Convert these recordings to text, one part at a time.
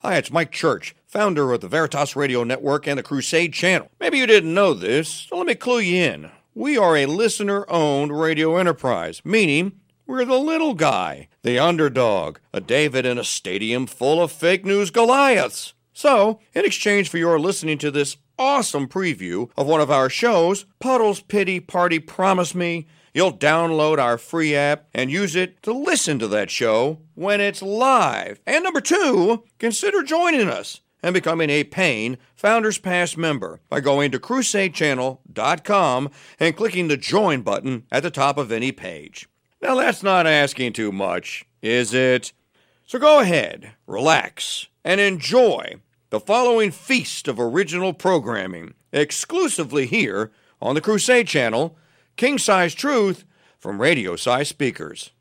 Hi, it's Mike Church, founder of the Veritas Radio Network and the Crusade Channel. Maybe you didn't know this, so let me clue you in. We are a listener-owned radio enterprise, meaning we're the little guy, the underdog, a David in a stadium full of fake news Goliaths. So, in exchange for your listening to this awesome preview of one of our shows, Puddle's Pity Party Promise Me, you'll download our free app and use it to listen to that show when it's live. And number two, consider joining us and becoming a paying Founders Pass member by going to crusadechannel.com and clicking the join button at the top of any page. Now that's not asking too much, is it? So go ahead, relax, and enjoy the following feast of original programming exclusively here on the Crusade Channel, King-Size Truth from radio-size speakers.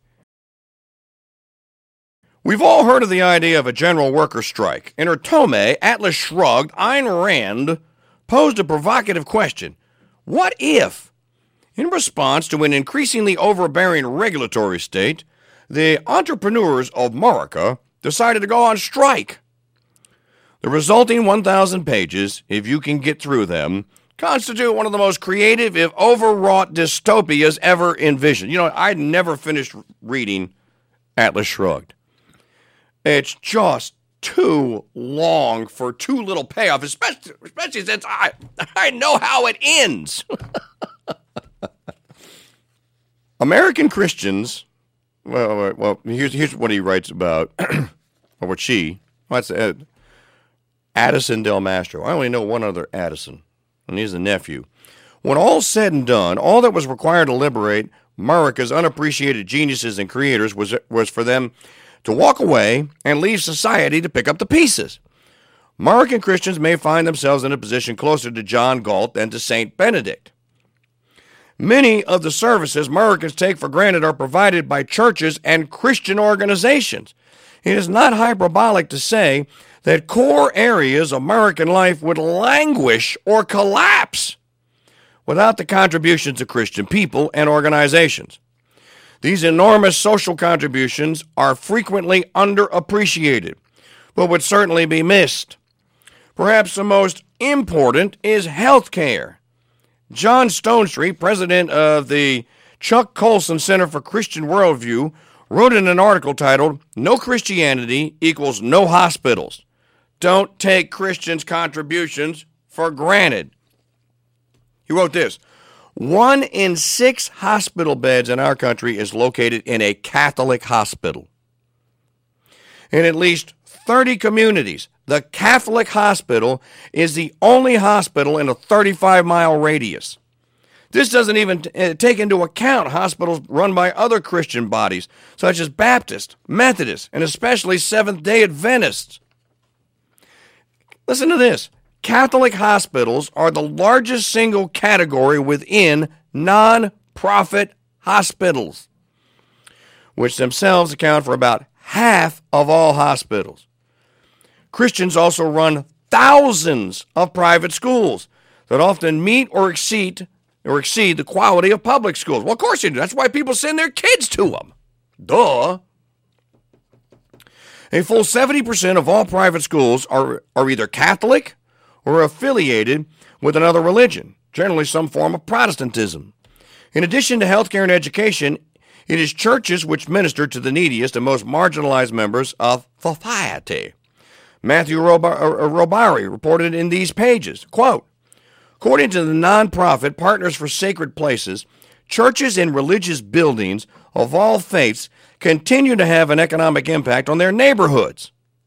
We've all heard of the idea of a general worker strike. In her tome, Atlas Shrugged, Ayn Rand posed a provocative question. What if, in response to an increasingly overbearing regulatory state, the entrepreneurs of America decided to go on strike? The resulting 1,000 pages, if you can get through them, constitute one of the most creative, if overwrought dystopias ever envisioned. You know, I'd never finished reading Atlas Shrugged. It's just too long for too little payoff, especially since I know how it ends. American Christians, well, here's what he writes about, or what she, what's Addison Del Mastro. I only know one other Addison, and he's the nephew. When all's said and done, all that was required to liberate America's unappreciated geniuses and creators was for them to walk away and leave society to pick up the pieces. American Christians may find themselves in a position closer to John Galt than to St. Benedict. Many of the services Americans take for granted are provided by churches and Christian organizations. It is not hyperbolic to say that core areas of American life would languish or collapse without the contributions of Christian people and organizations. These enormous social contributions are frequently underappreciated, but would certainly be missed. Perhaps the most important is health care. John Stonestreet, president of the Chuck Colson Center for Christian Worldview, wrote in an article titled, "No Christianity Equals No Hospitals. Don't take Christians' contributions for granted." He wrote this, 1 in 6 hospital beds in our country is located in a Catholic hospital. In at least 30 communities, the Catholic hospital is the only hospital in a 35-mile radius. This doesn't even take into account hospitals run by other Christian bodies, such as Baptists, Methodists, and especially Seventh-day Adventists. Listen to this. Catholic hospitals are the largest single category within non-profit hospitals, which themselves account for about half of all hospitals. Christians also run thousands of private schools that often meet or exceed the quality of public schools. Well, of course they do. That's why people send their kids to them. Duh. A full 70% of all private schools are either Catholic or affiliated with another religion, generally some form of Protestantism. In addition to healthcare and education, it is churches which minister to the neediest and most marginalized members of society. Matthew Robari reported in these pages, quote, according to the nonprofit Partners for Sacred Places, churches and religious buildings of all faiths continue to have an economic impact on their neighborhoods.